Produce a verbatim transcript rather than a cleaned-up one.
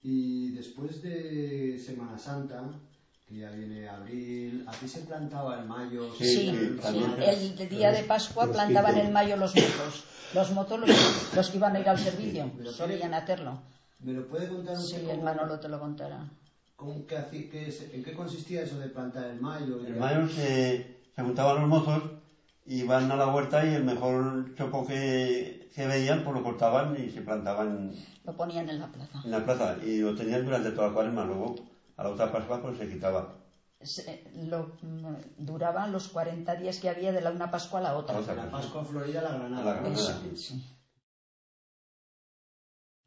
Y después de Semana Santa, que ya viene abril, aquí se plantaba en mayo. Sí, sí, el, sí. El, el día de Pascua plantaban en mayo los mozos. Los mozos los, los que iban a ir al servicio, solían hacerlo. ¿Me lo puede contar usted? Sí, cómo, el Manolo te lo contará. Cómo, qué, qué, ¿En qué consistía eso de plantar en mayo? En mayo se, se juntaban los mozos, iban a la huerta y el mejor chopo que, que veían, pues lo cortaban y se plantaban. Lo ponían en la plaza. En la plaza, y lo tenían durante toda la cuaresma. Luego, a la otra Pascua, pues se quitaba. Se, lo, duraban los cuarenta días que había de la una Pascua a la otra. La Pascua Florida a la Granada. A la Granada. Sí, sí.